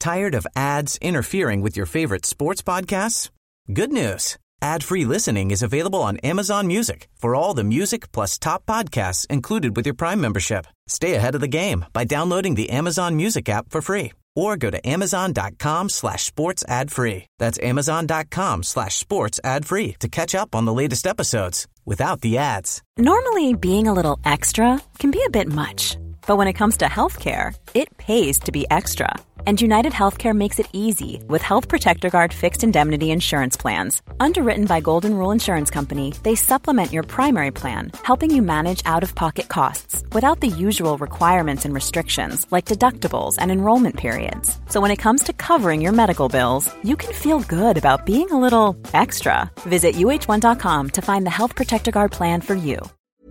Tired of ads interfering with your favorite sports podcasts? Good news. Ad-free listening is available on Amazon Music for all the music plus top podcasts included with your Prime membership. Stay ahead of the game by downloading the Amazon Music app for free or go to amazon.com/sports ad free. That's amazon.com/sports ad free to catch up on the latest episodes without the ads. Normally, being a little extra can be a bit much, but when it comes to healthcare, it pays to be extra. And United Healthcare makes it easy with Health Protector Guard fixed indemnity insurance plans. Underwritten by Golden Rule Insurance Company, they supplement your primary plan, helping you manage out-of-pocket costs without the usual requirements and restrictions like deductibles and enrollment periods. So when it comes to covering your medical bills, you can feel good about being a little extra. Visit uh1.com to find the Health Protector Guard plan for you.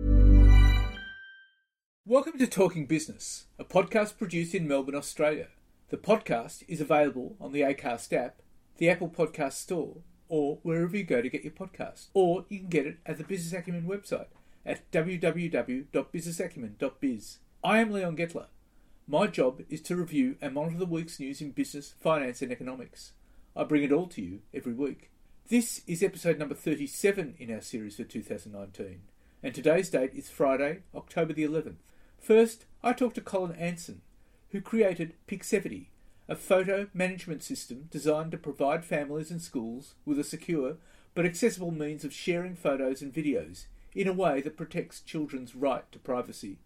Welcome to Talking Business, a podcast produced in Melbourne, Australia. The podcast is available on the Acast app, the Apple Podcast Store, or wherever you go to get your podcasts. Or you can get it at the Business Acumen website at www.businessacumen.biz. I am Leon Gettler. My job is to review and monitor the week's news in business, finance and economics. I bring it all to you every week. This is episode number 37 in our series for 2019, and today's date is Friday, October the 11th. First, I talked to Colin Anson, who created Pixevity, a photo management system designed to provide families and schools with a secure but accessible means of sharing photos and videos in a way that protects children's right to privacy.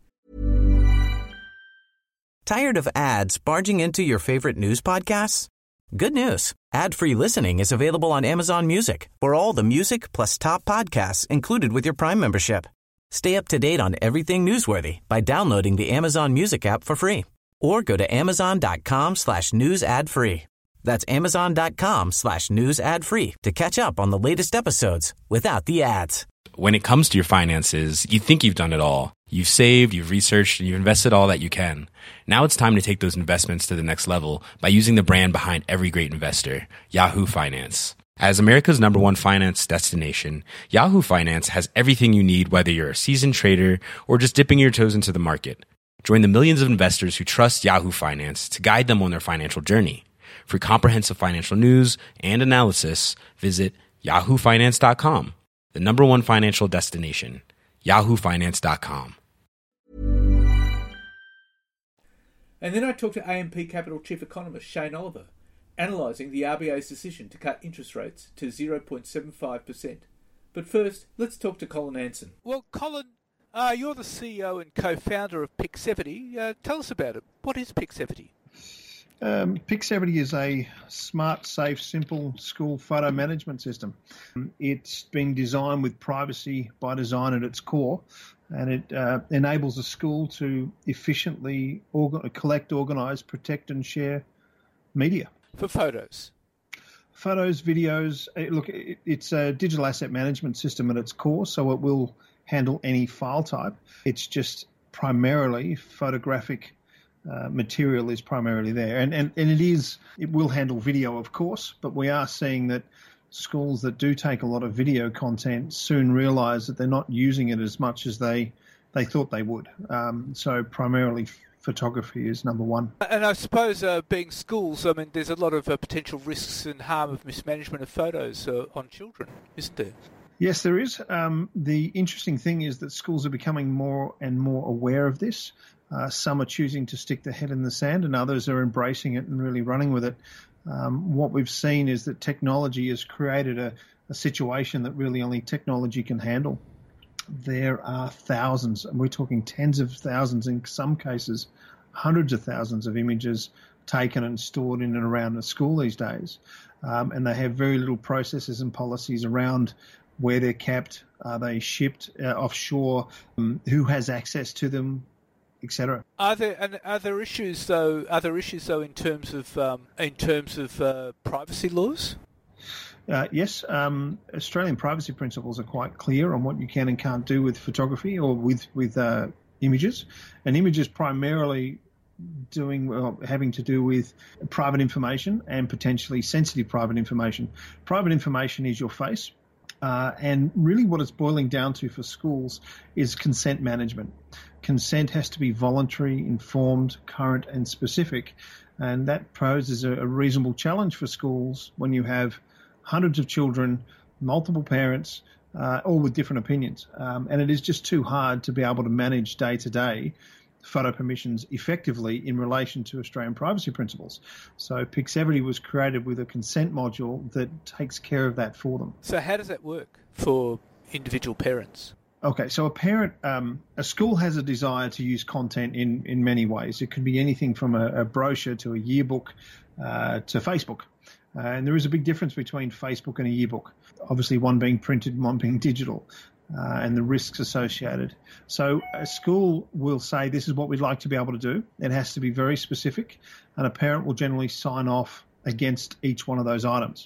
Tired of ads barging into your favorite news podcasts? Good news. Ad-free listening is available on Amazon Music for all the music plus top podcasts included with your Prime membership. Stay up to date on everything newsworthy by downloading the Amazon Music app for free. Or go to amazon.com/news ad free. That's amazon.com/news ad free to catch up on the latest episodes without the ads. When it comes to your finances, you think you've done it all. You've saved, you've researched, and you've invested all that you can. Now it's time to take those investments to the next level by using the brand behind every great investor, Yahoo Finance. As America's #1 finance destination, Yahoo Finance has everything you need, whether you're a seasoned trader or just dipping your toes into the market. Join the millions of investors who trust Yahoo Finance to guide them on their financial journey. For comprehensive financial news and analysis, visit yahoofinance.com, the #1 financial destination, yahoofinance.com. And then I talked to AMP Capital Chief Economist Shane Oliver, analysing the RBA's decision to cut interest rates to 0.75%. But first, let's talk to Colin Anson. Well, Colin, you're the CEO and co-founder of Pixevity. Tell us about it. What is Pixevity? Pixevity is a smart, safe, simple school photo management system. It's been designed with privacy by design at its core, and it enables a school to efficiently collect, organise, protect and share media. For photos? Photos, videos. It's a digital asset management system at its core, so it will handle any file type. It's just primarily photographic material is primarily there. And it will handle video, of course, but we are seeing that schools that do take a lot of video content soon realise that they're not using it as much as they thought they would. So primarily photography is #1. And I suppose being schools, I mean, there's a lot of potential risks and harm of mismanagement of photos on children, isn't there? Yes, there is. The interesting thing is that schools are becoming more and more aware of this. Some are choosing to stick their head in the sand and others are embracing it and really running with it. What we've seen is that technology has created a situation that really only technology can handle. There are thousands, and we're talking tens of thousands, in some cases hundreds of thousands of images taken and stored in and around a school these days. And they have very little processes and policies around where they're kept, are they shipped offshore, who has access to them, etc. Are there issues though in terms of privacy laws? Yes, Australian privacy principles are quite clear on what you can and can't do with photography or with images, and images primarily having to do with private information and potentially sensitive private information. Private information is your face. And really what it's boiling down to for schools is consent management. Consent has to be voluntary, informed, current and specific. And that poses a reasonable challenge for schools when you have hundreds of children, multiple parents, all with different opinions. And it is just too hard to be able to manage day-to-day photo permissions effectively in relation to Australian privacy principles. So Pixevity was created with a consent module that takes care of that for them. So how does that work for individual parents? Okay, so a school has a desire to use content in many ways. It could be anything from a brochure to a yearbook to Facebook. And there is a big difference between Facebook and a yearbook. Obviously, one being printed and one being digital, and the risks associated. So a school will say, this is what we'd like to be able to do. It has to be very specific, and a parent will generally sign off against each one of those items.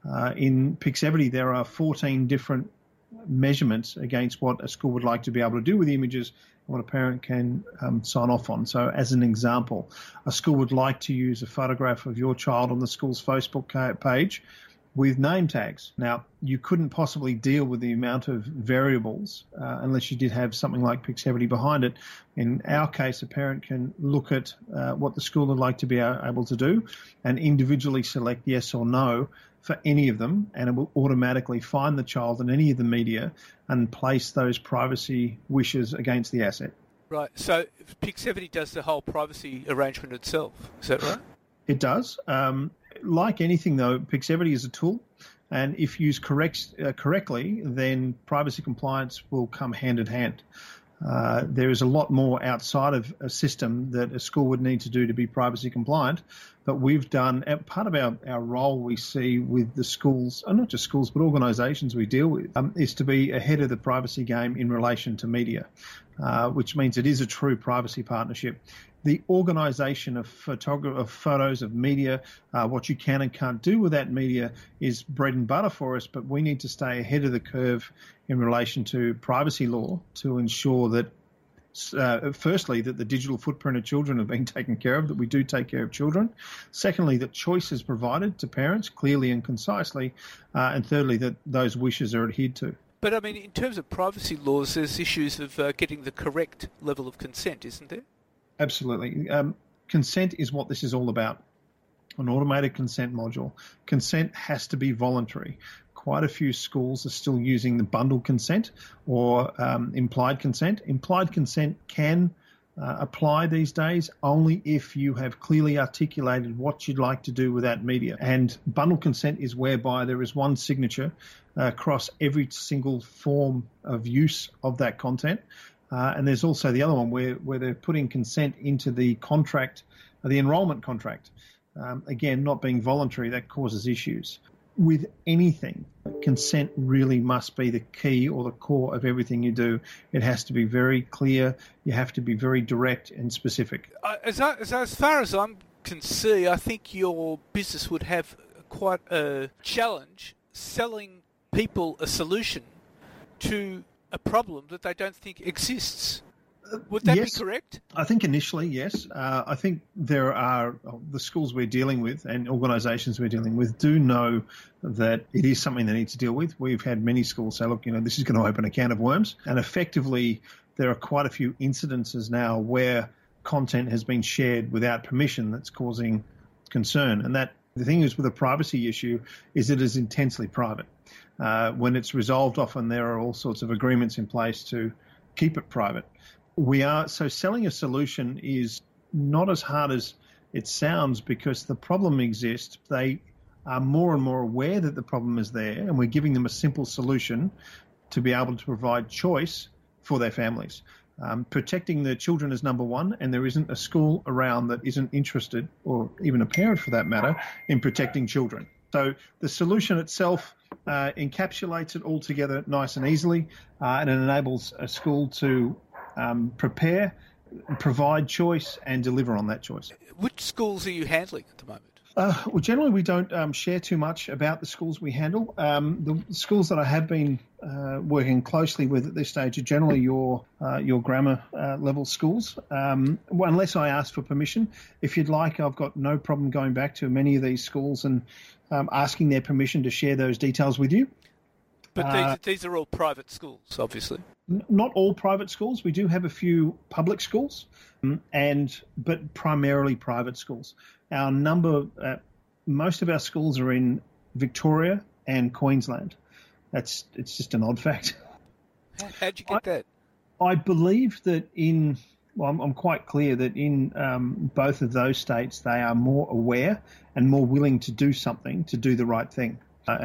In Pixevity, there are 14 different measurements against what a school would like to be able to do with the images and what a parent can sign off on. So as an example, a school would like to use a photograph of your child on the school's Facebook page with name tags. Now, you couldn't possibly deal with the amount of variables unless you did have something like Pixevity behind it. In our case, a parent can look at what the school would like to be able to do and individually select yes or no for any of them, and it will automatically find the child in any of the media and place those privacy wishes against the asset. Right, so Pixevity does the whole privacy arrangement itself, is that right? It does. Like anything, though, Pixevity is a tool, and if used correctly, then privacy compliance will come hand in hand. There is a lot more outside of a system that a school would need to do to be privacy compliant, but we've done, part of our role we see with the schools, and not just schools, but organisations we deal with, is to be ahead of the privacy game in relation to media, which means it is a true privacy partnership. The organisation of photos, of media, what you can and can't do with that media is bread and butter for us, but we need to stay ahead of the curve in relation to privacy law to ensure that, firstly, that the digital footprint of children are being taken care of, that we do take care of children. Secondly, that choice is provided to parents clearly and concisely. And thirdly, that those wishes are adhered to. But, I mean, in terms of privacy laws, there's issues of getting the correct level of consent, isn't there? Absolutely. Consent is what this is all about. An automated consent module. Consent has to be voluntary. Quite a few schools are still using the bundled consent or implied consent. Implied consent can apply these days only if you have clearly articulated what you'd like to do with that media. And bundled consent is whereby there is one signature across every single form of use of that content. And there's also the other one where they're putting consent into the contract, the enrolment contract. Again, not being voluntary, that causes issues. With anything, consent really must be the key or the core of everything you do. It has to be very clear. You have to be very direct and specific. As far as I can see, I think your business would have quite a challenge selling people a solution to a problem that they don't think exists. Would that be correct? I think initially, yes. I think there are the schools we're dealing with and organisations we're dealing with do know that it is something they need to deal with. We've had many schools say, look, this is going to open a can of worms. And effectively, there are quite a few incidences now where content has been shared without permission that's causing concern. And that the thing is with a privacy issue is it is intensely private. When it's resolved, often there are all sorts of agreements in place to keep it private. So selling a solution is not as hard as it sounds because the problem exists. They are more and more aware that the problem is there, and we're giving them a simple solution to be able to provide choice for their families. Protecting the children is number one, and there isn't a school around that isn't interested, or even a parent for that matter, in protecting children. So the solution itself encapsulates it all together nice and easily, and it enables a school to prepare, provide choice, and deliver on that choice. Which schools are you handling at the moment? Well, generally we don't share too much about the schools we handle. The schools that I have been working closely with at this stage are generally your grammar level schools, unless I ask for permission. If you'd like, I've got no problem going back to many of these schools and asking their permission to share those details with you. But these are all private schools, obviously. Not all private schools. We do have a few public schools, but primarily private schools. Most of our schools are in Victoria and Queensland. It's just an odd fact. How'd you get that? I believe that I'm quite clear that in both of those states, they are more aware and more willing to do something, to do the right thing.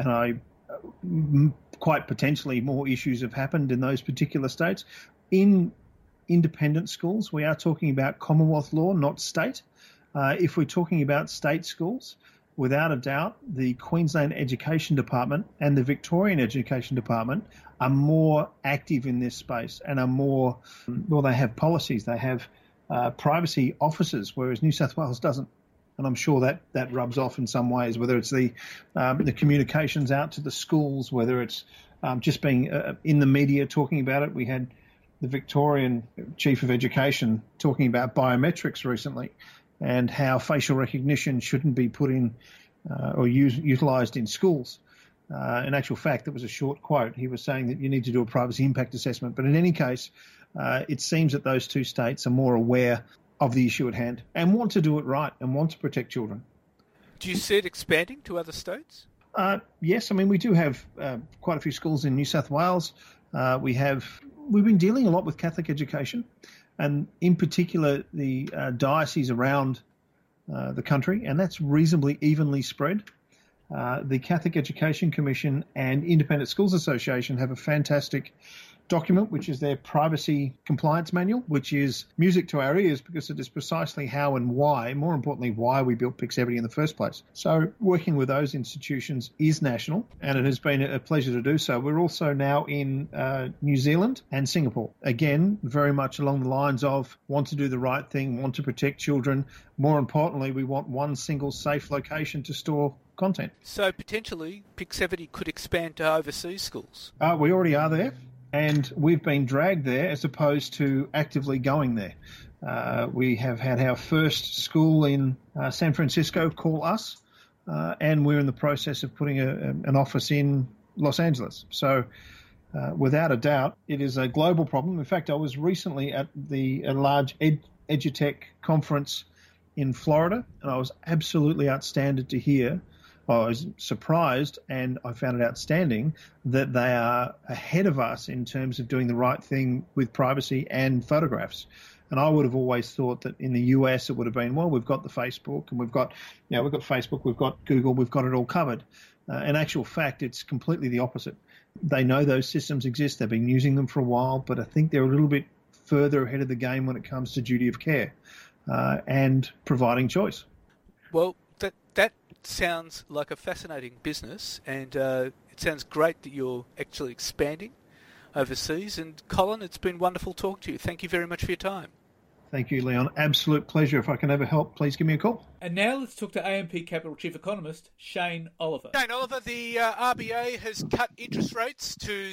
Quite potentially more issues have happened in those particular states. In independent schools, we are talking about Commonwealth law, not state. If we're talking about state schools, without a doubt, the Queensland Education Department and the Victorian Education Department are more active in this space and are more, they have policies, they have privacy officers, whereas New South Wales doesn't. And I'm sure that rubs off in some ways, whether it's the communications out to the schools, whether it's just being in the media talking about it. We had the Victorian Chief of Education talking about biometrics recently and how facial recognition shouldn't be put in or utilised in schools. In actual fact, that was a short quote. He was saying that you need to do a privacy impact assessment. But in any case, it seems that those two states are more aware of the issue at hand and want to do it right and want to protect children. Do you see it expanding to other states? Yes. I mean, we do have quite a few schools in New South Wales. We've been dealing a lot with Catholic education and in particular the dioceses around the country, and that's reasonably evenly spread. The Catholic Education Commission and Independent Schools Association have a fantastic document, which is their privacy compliance manual, which is music to our ears because it is precisely how and why, more importantly, why we built Pixevity in the first place. So working with those institutions is national, and it has been a pleasure to do so. We're also now in New Zealand and Singapore. Again, very much along the lines of want to do the right thing, want to protect children. More importantly, we want one single safe location to store content. So potentially Pixevity could expand to overseas schools. We already are there. And we've been dragged there as opposed to actively going there. We have had our first school in San Francisco call us, and we're in the process of putting an office in Los Angeles. So without a doubt, it is a global problem. In fact, I was recently at a large EduTech conference in Florida, and I was absolutely outstanding to hear. I was surprised, and I found it outstanding that they are ahead of us in terms of doing the right thing with privacy and photographs. And I would have always thought that in the US it would have been, well, we've got the Facebook and we've got Facebook, we've got Google, we've got it all covered. In actual fact, it's completely the opposite. They know those systems exist. They've been using them for a while, but I think they're a little bit further ahead of the game when it comes to duty of care and providing choice. Well, that sounds like a fascinating business, and it sounds great that you're actually expanding overseas. And Colin, it's been wonderful talking to you. Thank you very much for your time. Thank you, Leon. Absolute pleasure. If I can ever help, please give me a call. And now let's talk to AMP Capital Chief Economist Shane Oliver. Shane Oliver, the RBA has cut interest rates to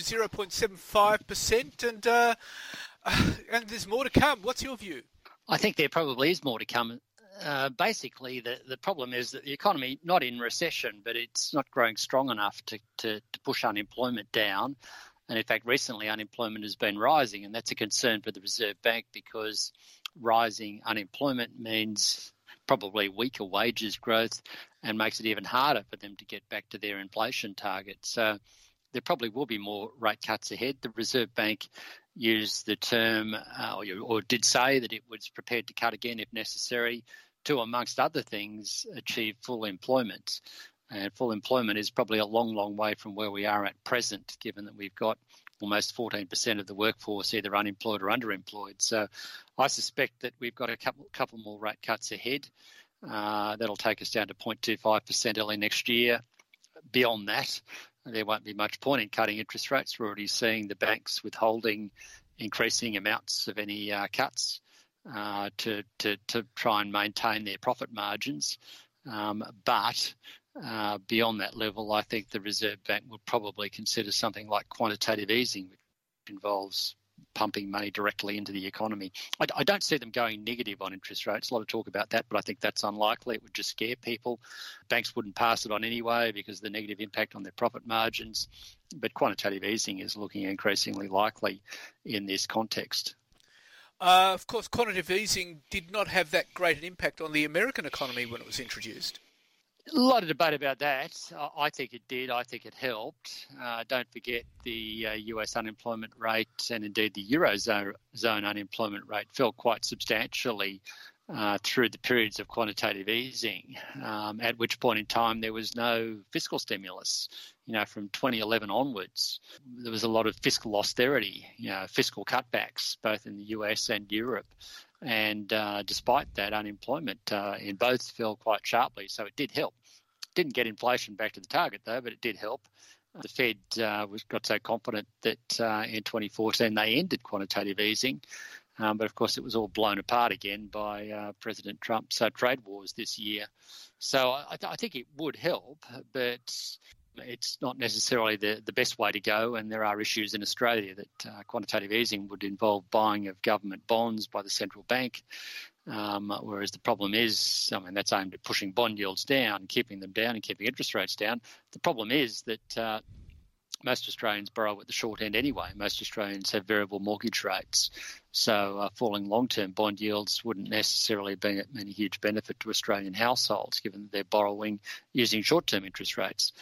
0.75%, and there's more to come. What's your view? I think there probably is more to come. Basically, the problem is that the economy, not in recession, but it's not growing strong enough to push unemployment down. And in fact, recently unemployment has been rising, and that's a concern for the Reserve Bank because rising unemployment means probably weaker wages growth and makes it even harder for them to get back to their inflation target. So there probably will be more rate cuts ahead. The Reserve Bank used the term or did say that it was prepared to cut again if necessary to, amongst other things, achieve full employment. And full employment is probably a long, long way from where we are at present, given that we've got almost 14% of the workforce either unemployed or underemployed. So I suspect that we've got a couple more rate cuts ahead. That'll take us down to 0.25% early next year. Beyond that, there won't be much point in cutting interest rates. We're already seeing the banks withholding increasing amounts of any cuts to try and maintain their profit margins. But beyond that level, I think the Reserve Bank will probably consider something like quantitative easing, which involves pumping money directly into the economy. I don't see them going negative on interest rates. A lot of talk about that, but I think that's unlikely. It would just scare people. Banks wouldn't pass it on anyway because of the negative impact on their profit margins. But quantitative easing is looking increasingly likely in this context. Of course, quantitative easing did not have that great an impact on the American economy when it was introduced. A lot of debate about that. I think it did. I think it helped. Don't forget the US unemployment rate and indeed the Eurozone unemployment rate fell quite substantially through the periods of quantitative easing, at which point in time there was no fiscal stimulus. From 2011 onwards, there was a lot of fiscal austerity, fiscal cutbacks, both in the US and Europe. And despite that, unemployment in both fell quite sharply, so it did help. Didn't get inflation back to the target, though, but it did help. The Fed got so confident that in 2014 they ended quantitative easing. But, of course, it was all blown apart again by President Trump's trade wars this year. So I think it would help, but it's not necessarily the best way to go, and there are issues in Australia that quantitative easing would involve buying of government bonds by the central bank, whereas the problem is, that's aimed at pushing bond yields down, keeping them down and keeping interest rates down. The problem is that most Australians borrow at the short end anyway. Most Australians have variable mortgage rates. So falling long-term bond yields wouldn't necessarily be any huge benefit to Australian households, given that they're borrowing using short-term interest rates.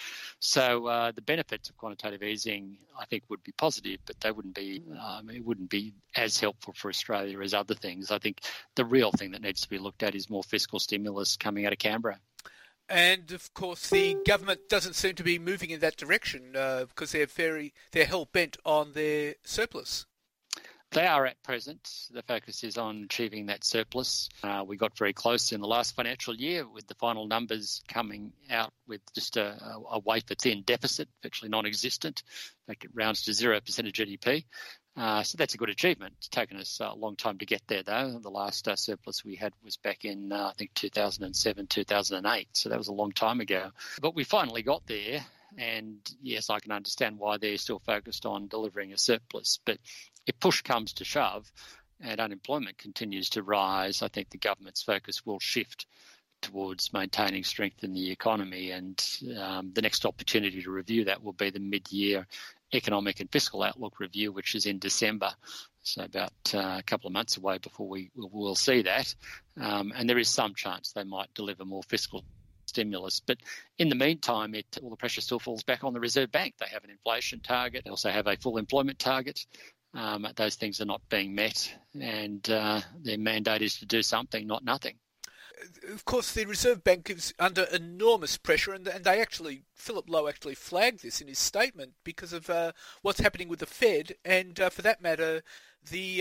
So the benefits of quantitative easing, I think, would be positive, but they wouldn't be. It wouldn't be as helpful for Australia as other things. I think the real thing that needs to be looked at is more fiscal stimulus coming out of Canberra. And, of course, the government doesn't seem to be moving in that direction because they're hell-bent on their surplus. They are at present. The focus is on achieving that surplus. We got very close in the last financial year with the final numbers coming out with just a wafer-thin deficit, virtually non-existent. In fact, it rounds to 0% of GDP. So that's a good achievement. It's taken us a long time to get there, though. The last surplus we had was back in, I think, 2007, 2008. So that was a long time ago. But we finally got there. And, yes, I can understand why they're still focused on delivering a surplus. But if push comes to shove and unemployment continues to rise, I think the government's focus will shift towards maintaining strength in the economy. And the next opportunity to review that will be the mid-year economic and fiscal outlook review, which is in December. So about a couple of months away before we'll see that. And there is some chance they might deliver more fiscal stimulus. But in the meantime, all the pressure still falls back on the Reserve Bank. They have an inflation target. They also have a full employment target. Those things are not being met, and their mandate is to do something, not nothing. Of course, the Reserve Bank is under enormous pressure, and they actually, Philip Lowe actually flagged this in his statement because of what's happening with the Fed, and for that matter, the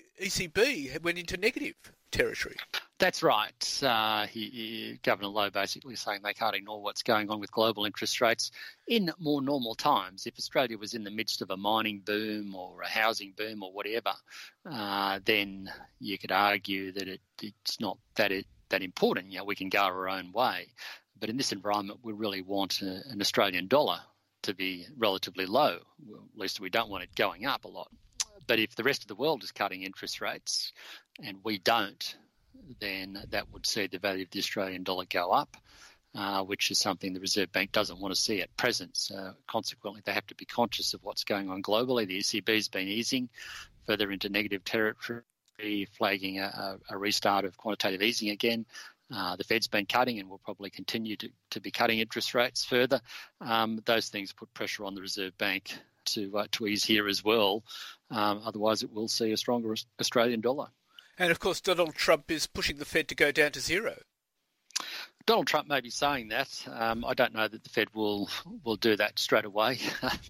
ECB went into negative territory. That's right. Governor Lowe basically saying they can't ignore what's going on with global interest rates. In more normal times, if Australia was in the midst of a mining boom or a housing boom or whatever, then you could argue that it's not that important. We can go our own way. But in this environment, we really want an Australian dollar to be relatively low. Well, at least we don't want it going up a lot. But if the rest of the world is cutting interest rates and we don't, then that would see the value of the Australian dollar go up, which is something the Reserve Bank doesn't want to see at present. So consequently, they have to be conscious of what's going on globally. The ECB's been easing further into negative territory, flagging a restart of quantitative easing again. The Fed's been cutting and will probably continue to be cutting interest rates further. Those things put pressure on the Reserve Bank to ease here as well. Otherwise, it will see a stronger Australian dollar. And, of course, Donald Trump is pushing the Fed to go down to zero. Donald Trump may be saying that. I don't know that the Fed will do that straight away.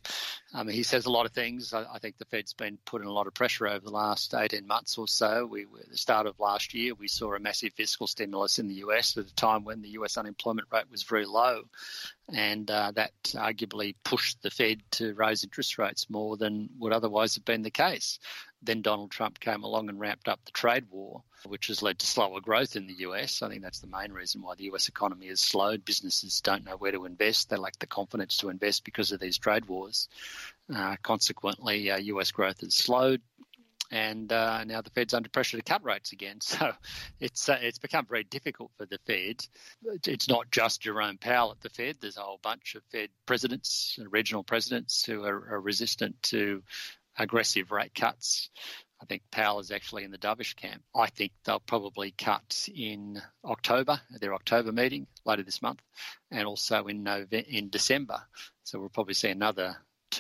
He says a lot of things. I think the Fed's been putting a lot of pressure over the last 18 months or so. At the start of last year, we saw a massive fiscal stimulus in the US at a time when the US unemployment rate was very low. And that arguably pushed the Fed to raise interest rates more than would otherwise have been the case. Then Donald Trump came along and ramped up the trade war, which has led to slower growth in the US. I think that's the main reason why the US economy has slowed. Businesses don't know where to invest. They lack the confidence to invest because of these trade wars. Consequently, US growth has slowed. And now the Fed's under pressure to cut rates again. So it's become very difficult for the Fed. It's not just Jerome Powell at the Fed. There's a whole bunch of Fed presidents, regional presidents, who are resistant to aggressive rate cuts. I think Powell is actually in the dovish camp. I think they'll probably cut in October, at their October meeting later this month, and also in December. So we'll probably see another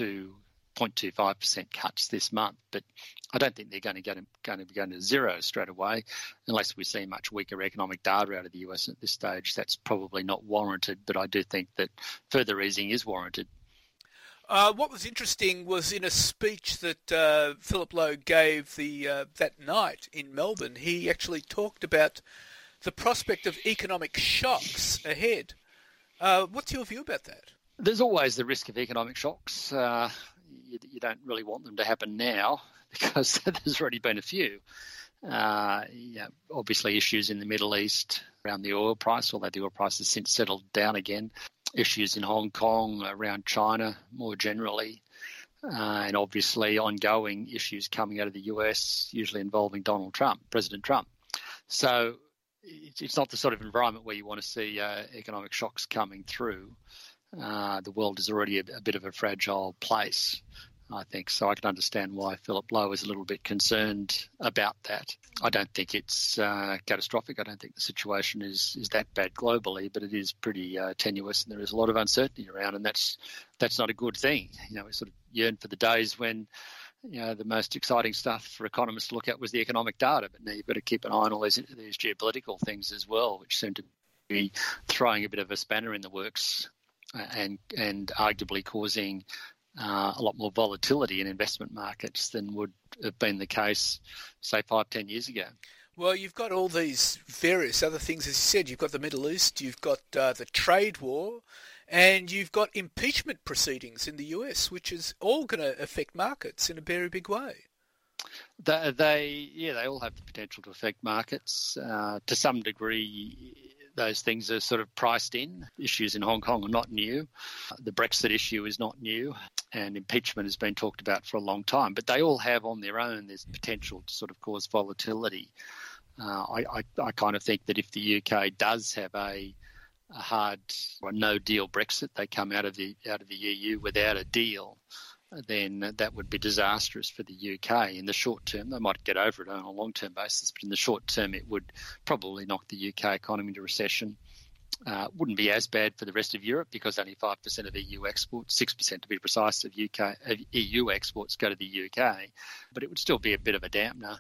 2.25% cuts this month. But I don't think they're going to be going to zero straight away unless we see much weaker economic data out of the US at this stage. That's probably not warranted, but I do think that further easing is warranted. What was interesting was in a speech that Philip Lowe gave that night in Melbourne, he actually talked about the prospect of economic shocks ahead. What's your view about that? There's always the risk of economic shocks. You don't really want them to happen now because there's already been a few. Obviously issues in the Middle East around the oil price, although the oil price has since settled down again. Issues in Hong Kong, around China more generally, and obviously ongoing issues coming out of the US, usually involving President Trump. So it's not the sort of environment where you want to see economic shocks coming through. The world is already a bit of a fragile place, I think. So I can understand why Philip Lowe is a little bit concerned about that. I don't think it's catastrophic. I don't think the situation is that bad globally, but it is pretty tenuous, and there is a lot of uncertainty around, and that's not a good thing. We sort of yearn for the days when the most exciting stuff for economists to look at was the economic data, but now you've got to keep an eye on all these geopolitical things as well, which seem to be throwing a bit of a spanner in the works and arguably causing a lot more volatility in investment markets than would have been the case, say, 5-10 years ago. Well, you've got all these various other things, as you said. You've got the Middle East, you've got the trade war, and you've got impeachment proceedings in the US, which is all going to affect markets in a very big way. They all have the potential to affect markets. To some degree, those things are sort of priced in. Issues in Hong Kong are not new. The Brexit issue is not new, and impeachment has been talked about for a long time. But they all have on their own, there's potential to sort of cause volatility. I kind of think that if the UK does have a hard or no-deal Brexit, they come out of the EU without a deal, then that would be disastrous for the UK. In the short term, they might get over it on a long-term basis, but in the short term, it would probably knock the UK economy into recession. Wouldn't be as bad for the rest of Europe because only 5% of EU exports, 6% to be precise, of EU exports go to the UK, but it would still be a bit of a dampener.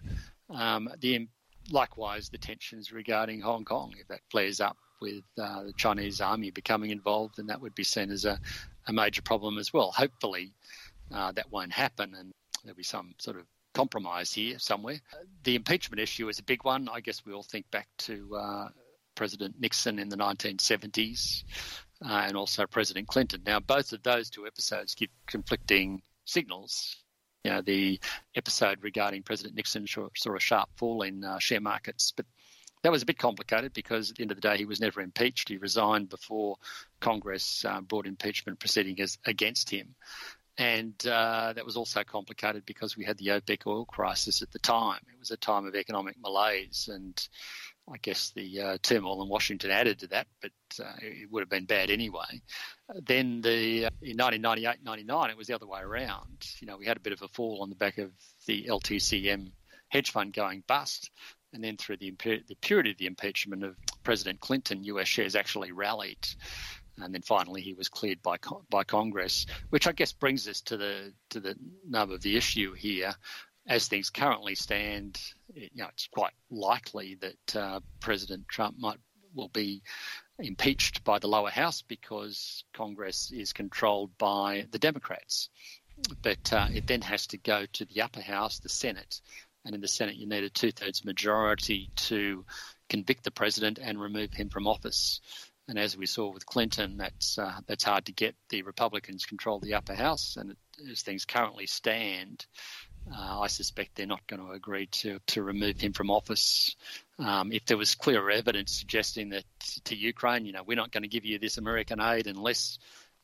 Likewise, the tensions regarding Hong Kong, if that flares up with the Chinese army becoming involved, then that would be seen as a major problem as well. Hopefully, that won't happen, and there'll be some sort of compromise here somewhere. The impeachment issue is a big one. I guess we all think back to President Nixon in the 1970s and also President Clinton. Now, both of those two episodes give conflicting signals. The episode regarding President Nixon saw a sharp fall in share markets, but that was a bit complicated because at the end of the day, he was never impeached. He resigned before Congress brought impeachment proceedings against him. And that was also complicated because we had the OPEC oil crisis at the time. It was a time of economic malaise, and I guess the turmoil in Washington added to that, but it would have been bad anyway. Then in 1998-99, it was the other way around. We had a bit of a fall on the back of the LTCM hedge fund going bust, and then through the period of the impeachment of President Clinton, US shares actually rallied. And then finally, he was cleared by Congress, which I guess brings us to the nub of the issue here. As things currently stand, it's quite likely that President Trump will be impeached by the lower house because Congress is controlled by the Democrats. But it then has to go to the upper house, the Senate, and in the Senate you need a 2/3 majority to convict the president and remove him from office. And as we saw with Clinton, that's hard to get. The Republicans control the upper house, and as things currently stand, I suspect they're not going to agree to remove him from office. If there was clear evidence suggesting that to Ukraine, we're not going to give you this American aid unless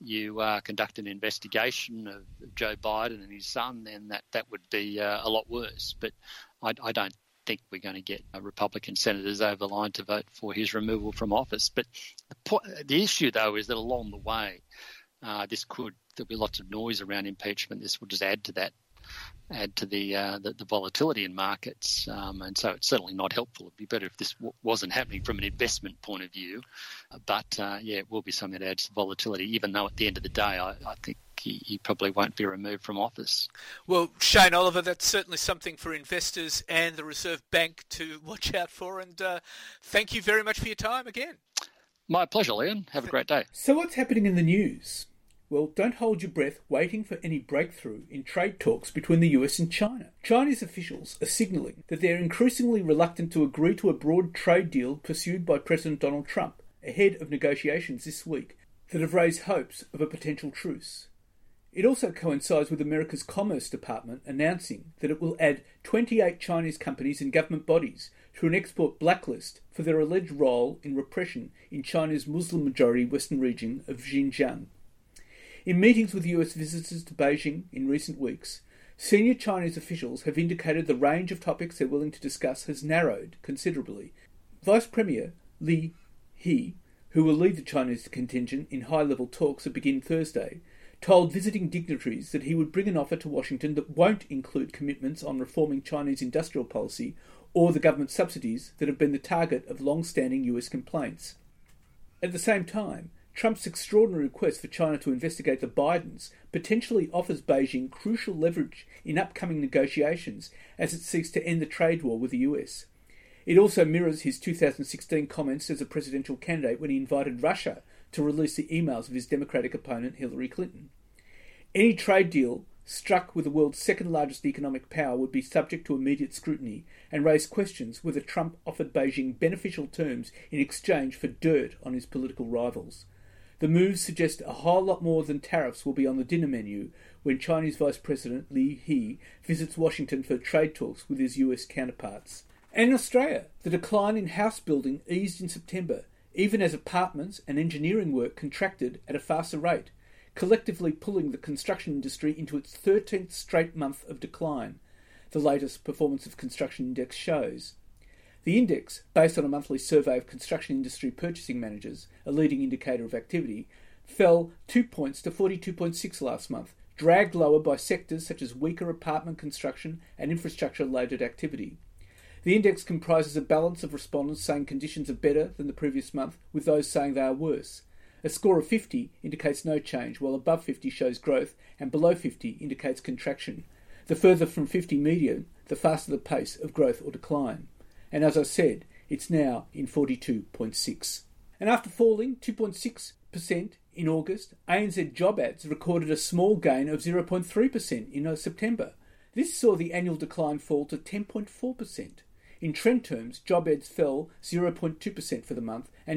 you conduct an investigation of Joe Biden and his son, then that would be a lot worse. But I don't think we're going to get Republican senators over the line to vote for his removal from office. But the issue, though, is that along the way, there'll be lots of noise around impeachment. This will just add to the volatility in markets, and so it's certainly not helpful. It'd be better if this wasn't happening from an investment point of view, but it will be something that adds to volatility, even though at the end of the day I think he probably won't be removed from office. Well, Shane Oliver, that's certainly something for investors and the Reserve Bank to watch out for, and thank you very much for your time again. My pleasure, Leon. Have a great day. So what's happening in the news? Well, don't hold your breath waiting for any breakthrough in trade talks between the US and China. Chinese officials are signalling that they're increasingly reluctant to agree to a broad trade deal pursued by President Donald Trump ahead of negotiations this week that have raised hopes of a potential truce. It also coincides with America's Commerce Department announcing that it will add 28 Chinese companies and government bodies to an export blacklist for their alleged role in repression in China's Muslim-majority western region of Xinjiang. In meetings with US visitors to Beijing in recent weeks, senior Chinese officials have indicated the range of topics they're willing to discuss has narrowed considerably. Vice Premier Li He, who will lead the Chinese contingent in high-level talks that begin Thursday, told visiting dignitaries that he would bring an offer to Washington that won't include commitments on reforming Chinese industrial policy or the government subsidies that have been the target of long-standing US complaints. At the same time, Trump's extraordinary request for China to investigate the Bidens potentially offers Beijing crucial leverage in upcoming negotiations as it seeks to end the trade war with the US. It also mirrors his 2016 comments as a presidential candidate when he invited Russia to release the emails of his Democratic opponent Hillary Clinton. Any trade deal struck with the world's second largest economic power would be subject to immediate scrutiny and raise questions whether Trump offered Beijing beneficial terms in exchange for dirt on his political rivals. The moves suggest a whole lot more than tariffs will be on the dinner menu when Chinese Vice President Li He visits Washington for trade talks with his US counterparts. And in Australia, the decline in house building eased in September, even as apartments and engineering work contracted at a faster rate, collectively pulling the construction industry into its 13th straight month of decline, the latest Performance of Construction Index shows. The index, based on a monthly survey of construction industry purchasing managers, a leading indicator of activity, fell 2 points to 42.6 last month, dragged lower by sectors such as weaker apartment construction and infrastructure-related activity. The index comprises a balance of respondents saying conditions are better than the previous month, with those saying they are worse. A score of 50 indicates no change, while above 50 shows growth and below 50 indicates contraction. The further from 50 median, the faster the pace of growth or decline. And as I said, it's now in 42.6. And after falling 2.6% in August, ANZ job ads recorded a small gain of 0.3% in September. This saw the annual decline fall to 10.4%. In trend terms, job ads fell 0.2% for the month and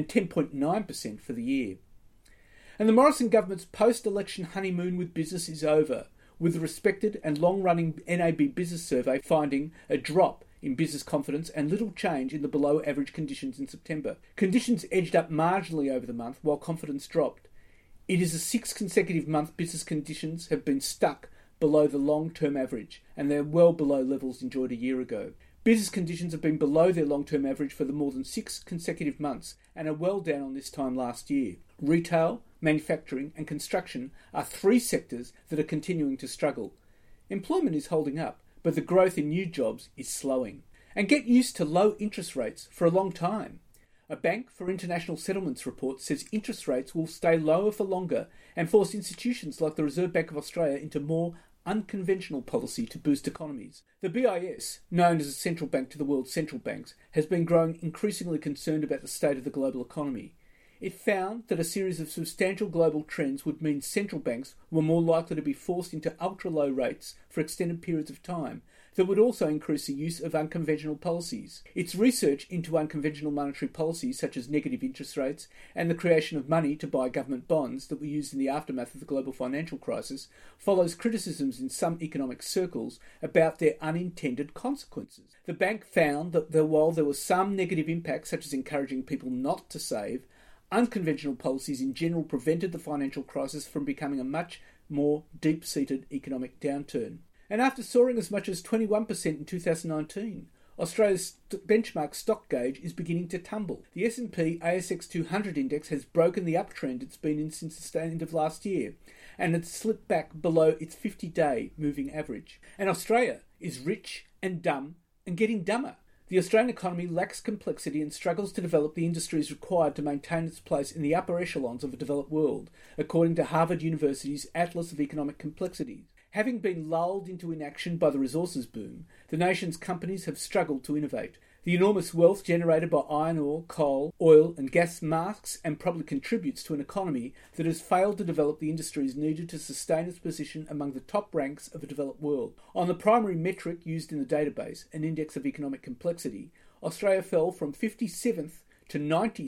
10.9% for the year. And the Morrison government's post-election honeymoon with business is over, with the respected and long-running NAB Business Survey finding a drop in business confidence and little change in the below-average conditions in September. Conditions edged up marginally over the month while confidence dropped. It is the sixth consecutive month business conditions have been stuck below the long-term average, and they're well below levels enjoyed a year ago. Business conditions have been below their long-term average for the more than 6 consecutive months and are well down on this time last year. Retail, manufacturing and construction are 3 sectors that are continuing to struggle. Employment is holding up, but the growth in new jobs is slowing. And get used to low interest rates for a long time. A Bank for International Settlements report says interest rates will stay lower for longer and force institutions like the Reserve Bank of Australia into more unconventional policy to boost economies. The BIS, known as a central bank to the world's central banks, has been growing increasingly concerned about the state of the global economy. It found that a series of substantial global trends would mean central banks were more likely to be forced into ultra-low rates for extended periods of time that would also increase the use of unconventional policies. Its research into unconventional monetary policies such as negative interest rates and the creation of money to buy government bonds that were used in the aftermath of the global financial crisis follows criticisms in some economic circles about their unintended consequences. The bank found that while there was some negative impacts such as encouraging people not to save, unconventional policies in general prevented the financial crisis from becoming a much more deep-seated economic downturn. And after soaring as much as 21% in 2019, Australia's benchmark stock gauge is beginning to tumble. The S&P ASX 200 index has broken the uptrend it's been in since the end of last year, and it's slipped back below its 50-day moving average. And Australia is rich and dumb and getting dumber. The Australian economy lacks complexity and struggles to develop the industries required to maintain its place in the upper echelons of a developed world, according to Harvard University's Atlas of Economic Complexity. Having been lulled into inaction by the resources boom, the nation's companies have struggled to innovate. The enormous wealth generated by iron ore, coal, oil and gas masks and probably contributes to an economy that has failed to develop the industries needed to sustain its position among the top ranks of a developed world. On the primary metric used in the database, an index of economic complexity, Australia fell from 57th to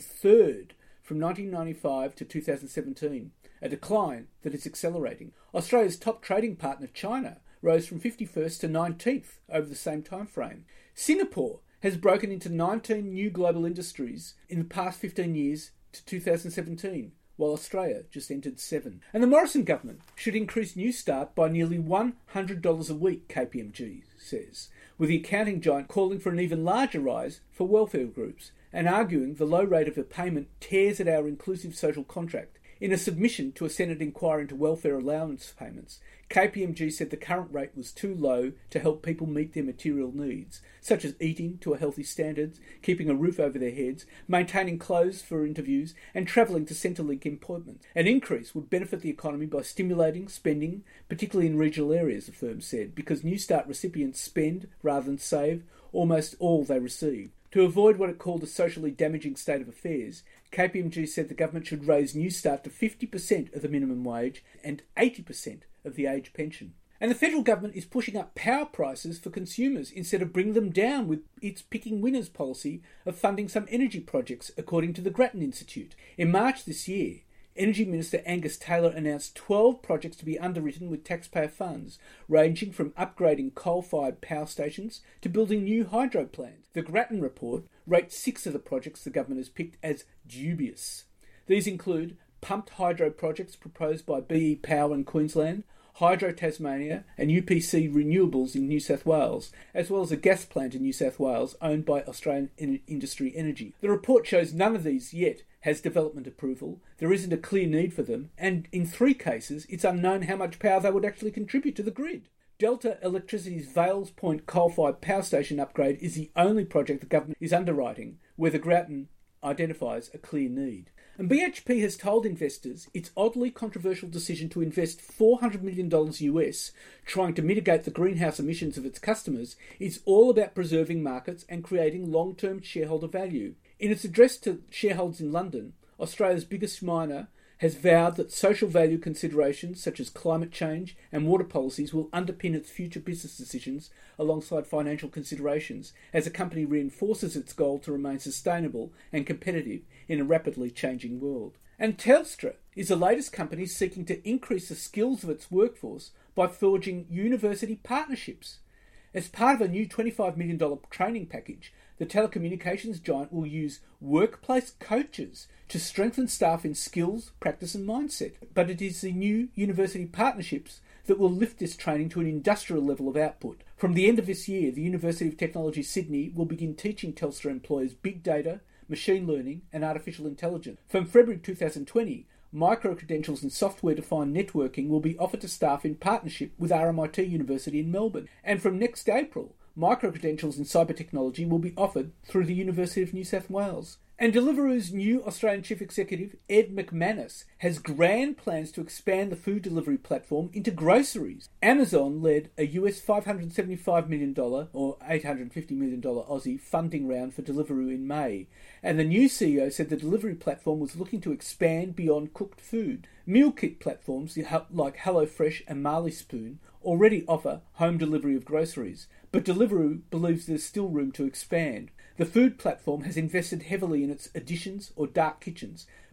93rd from 1995 to 2017. A decline that is accelerating. Australia's top trading partner, China, rose from 51st to 19th over the same time frame. Singapore has broken into 19 new global industries in the past 15 years to 2017, while Australia just entered 7. And the Morrison government should increase Newstart by nearly $100 a week, KPMG says, with the accounting giant calling for an even larger rise for welfare groups and arguing the low rate of the payment tears at our inclusive social contract. In a submission to a Senate inquiry into welfare allowance payments, KPMG said the current rate was too low to help people meet their material needs, such as eating to a healthy standard, keeping a roof over their heads, maintaining clothes for interviews, and travelling to Centrelink appointments. An increase would benefit the economy by stimulating spending, particularly in regional areas, the firm said, because Newstart recipients spend, rather than save, almost all they receive. To avoid what it called a socially damaging state of affairs, KPMG said the government should raise Newstart to 50% of the minimum wage and 80% of the age pension. And the federal government is pushing up power prices for consumers instead of bringing them down with its picking winners policy of funding some energy projects, according to the Grattan Institute. In March this year, Energy Minister Angus Taylor announced 12 projects to be underwritten with taxpayer funds, ranging from upgrading coal-fired power stations to building new hydro plants. The Grattan report rates 6 of the projects the government has picked as dubious. These include pumped hydro projects proposed by BE Power in Queensland, Hydro Tasmania and UPC Renewables in New South Wales, as well as a gas plant in New South Wales owned by Australian Industry Energy. The report shows none of these yet has development approval, there isn't a clear need for them, and in 3 cases it's unknown how much power they would actually contribute to the grid. Delta Electricity's Vales Point coal-fired power station upgrade is the only project the government is underwriting where the Grattan identifies a clear need. And BHP has told investors its oddly controversial decision to invest $400 million US trying to mitigate the greenhouse emissions of its customers is all about preserving markets and creating long-term shareholder value. In its address to shareholders in London, Australia's biggest miner has vowed that social value considerations such as climate change and water policies will underpin its future business decisions alongside financial considerations as the company reinforces its goal to remain sustainable and competitive in a rapidly changing world. And Telstra is the latest company seeking to increase the skills of its workforce by forging university partnerships. As part of a new $25 million training package, the telecommunications giant will use workplace coaches to strengthen staff in skills, practice and mindset. But it is the new university partnerships that will lift this training to an industrial level of output. From the end of this year, the University of Technology Sydney will begin teaching Telstra employees big data, machine learning and artificial intelligence. From February 2020, micro-credentials and software-defined networking will be offered to staff in partnership with RMIT University in Melbourne. And from next April, micro-credentials in cyber technology will be offered through the University of New South Wales. And Deliveroo's new Australian Chief Executive, Ed McManus, has grand plans to expand the food delivery platform into groceries. Amazon led a US $575 million or $850 million Aussie funding round for Deliveroo in May, and the new CEO said the delivery platform was looking to expand beyond cooked food. Meal kit platforms like HelloFresh and Marley Spoon already offer home delivery of groceries, but Deliveroo believes there's still room to expand. The food platform has invested heavily in its additions or dark kitchens,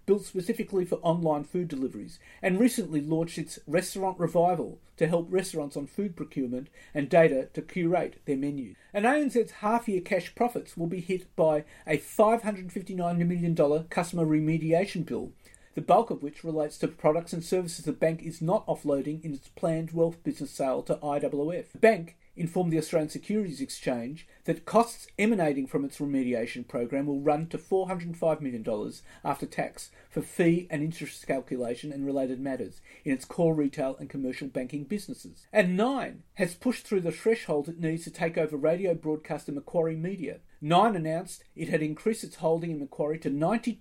built specifically for online food deliveries, and recently launched its Restaurant Revival to help restaurants on food procurement and data to curate their menus. And ANZ's half-year cash profits will be hit by a $559 million customer remediation bill, the bulk of which relates to products and services the bank is not offloading in its planned wealth business sale to IOOF. The bank informed the Australian Securities Exchange that costs emanating from its remediation program will run to $405 million after tax for fee and interest calculation and related matters in its core retail and commercial banking businesses. And Nine has pushed through the threshold it needs to take over radio broadcaster Macquarie Media. Nine announced it had increased its holding in Macquarie to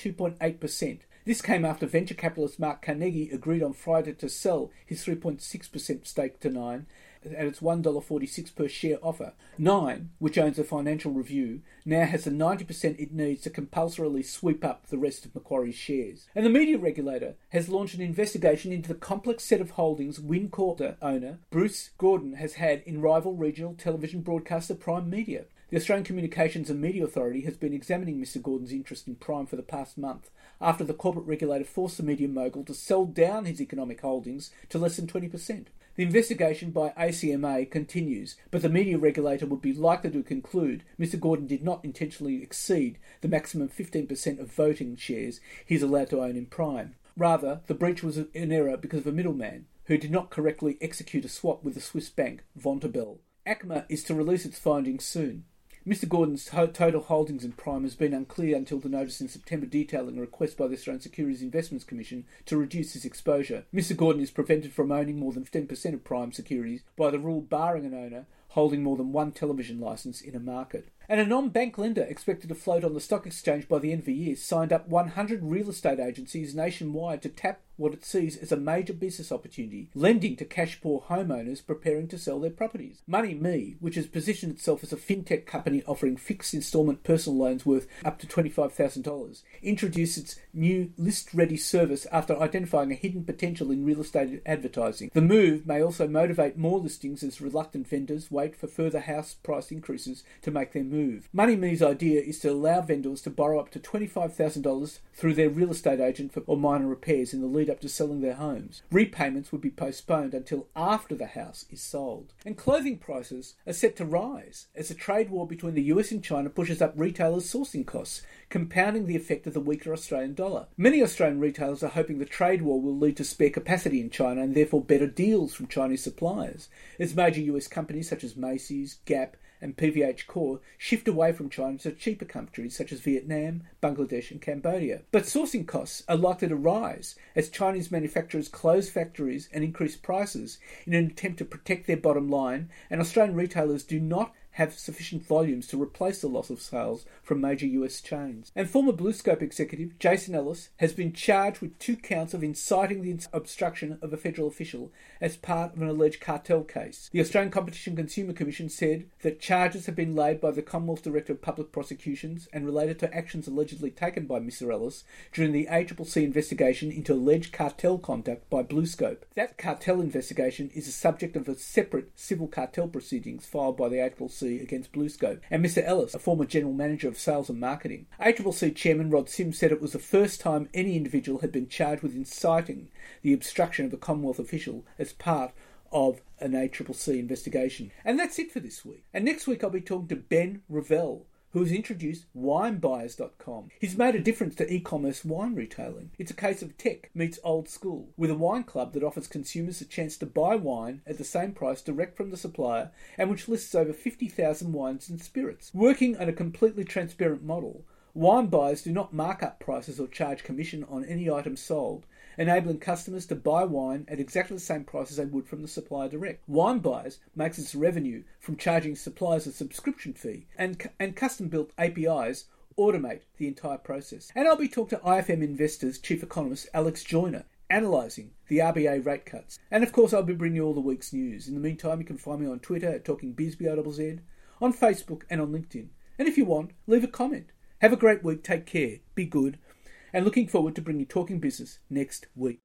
92.8%. This came after venture capitalist Mark Carnegie agreed on Friday to sell his 3.6% stake to Nine at its $1.46 per share offer. Nine, which owns the Financial Review, now has the 90% it needs to compulsorily sweep up the rest of Macquarie's shares. And the media regulator has launched an investigation into the complex set of holdings Wincorp owner Bruce Gordon has had in rival regional television broadcaster Prime Media. The Australian Communications and Media Authority has been examining Mr Gordon's interest in Prime for the past month, after the corporate regulator forced the media mogul to sell down his economic holdings to less than 20%. The investigation by ACMA continues, but the media regulator would be likely to conclude Mr Gordon did not intentionally exceed the maximum 15% of voting shares he is allowed to own in Prime. Rather, the breach was an error because of a middleman who did not correctly execute a swap with the Swiss bank Vontobel. ACMA is to release its findings soon. Mr Gordon's total holdings in Prime has been unclear until the notice in September detailing a request by the Australian Securities Investments Commission to reduce his exposure. Mr Gordon is prevented from owning more than 10% of Prime securities by the rule barring an owner holding more than one television licence in a market. And a non-bank lender expected to float on the stock exchange by the end of the year signed up 100 real estate agencies nationwide to tap what it sees as a major business opportunity, lending to cash-poor homeowners preparing to sell their properties. MoneyMe, which has positioned itself as a fintech company offering fixed instalment personal loans worth up to $25,000, introduced its new list-ready service after identifying a hidden potential in real estate advertising. The move may also motivate more listings as reluctant vendors wait for further house price increases to make their move. MoneyMe's idea is to allow vendors to borrow up to $25,000 through their real estate agent for minor repairs in the lead up to selling their homes. Repayments would be postponed until after the house is sold. And clothing prices are set to rise as the trade war between the US and China pushes up retailers' sourcing costs, compounding the effect of the weaker Australian dollar. Many Australian retailers are hoping the trade war will lead to spare capacity in China and therefore better deals from Chinese suppliers, as major US companies such as Macy's, Gap and PVH Core shift away from China to cheaper countries such as Vietnam, Bangladesh and Cambodia. But sourcing costs are likely to rise as Chinese manufacturers close factories and increase prices in an attempt to protect their bottom line, and Australian retailers do not have sufficient volumes to replace the loss of sales from major US chains. And former BlueScope executive Jason Ellis has been charged with 2 counts of inciting the obstruction of a federal official as part of an alleged cartel case. The Australian Competition and Consumer Commission said that charges have been laid by the Commonwealth Director of Public Prosecutions and related to actions allegedly taken by Mr Ellis during the ACCC investigation into alleged cartel conduct by BlueScope. That cartel investigation is the subject of a separate civil cartel proceedings filed by the ACCC against BlueScope, and Mr Ellis, a former General Manager of Sales and Marketing. ACCC Chairman Rod Sims said it was the first time any individual had been charged with inciting the obstruction of a Commonwealth official as part of an ACCC investigation. And that's it for this week. And next week I'll be talking to Ben Revell, who has introduced WineBuyers.com. He's made a difference to e-commerce wine retailing. It's a case of tech meets old school, with a wine club that offers consumers a chance to buy wine at the same price direct from the supplier and which lists over 50,000 wines and spirits. Working on a completely transparent model, wine buyers do not mark up prices or charge commission on any item sold, enabling customers to buy wine at exactly the same price as they would from the supplier direct. Wine Buyers makes its revenue from charging suppliers a subscription fee, and custom-built APIs automate the entire process. And I'll be talking to IFM Investors Chief Economist Alex Joyner, analysing the RBA rate cuts. And of course I'll be bringing you all the week's news. In the meantime, you can find me on Twitter at TalkingBizBizz, on Facebook and on LinkedIn. And if you want, leave a comment. Have a great week, take care, be good, and looking forward to bringing you Talking Business next week.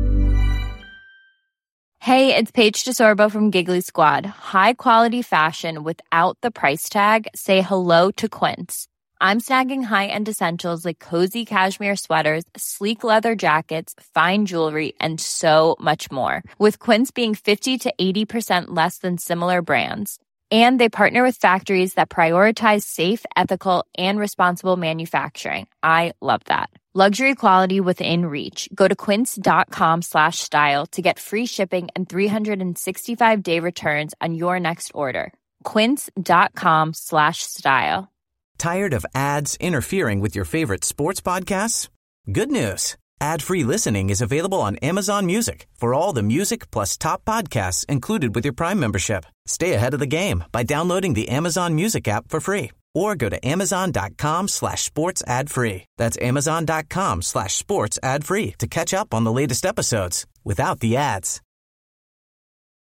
Hey, it's Paige DeSorbo from Giggly Squad. High quality fashion without the price tag. Say hello to Quince. I'm snagging high-end essentials like cozy cashmere sweaters, sleek leather jackets, fine jewelry, and so much more. With Quince being 50 to 80% less than similar brands. And they partner with factories that prioritize safe, ethical, and responsible manufacturing. I love that. Luxury quality within reach. Go to quince.com/style to get free shipping and 365-day returns on your next order. Quince.com/style. Tired of ads interfering with your favorite sports podcasts? Good news. Ad-free listening is available on Amazon Music for all the music plus top podcasts included with your Prime membership. Stay ahead of the game by downloading the Amazon Music app for free or go to amazon.com/sports ad free. That's amazon.com/sports ad free to catch up on the latest episodes without the ads.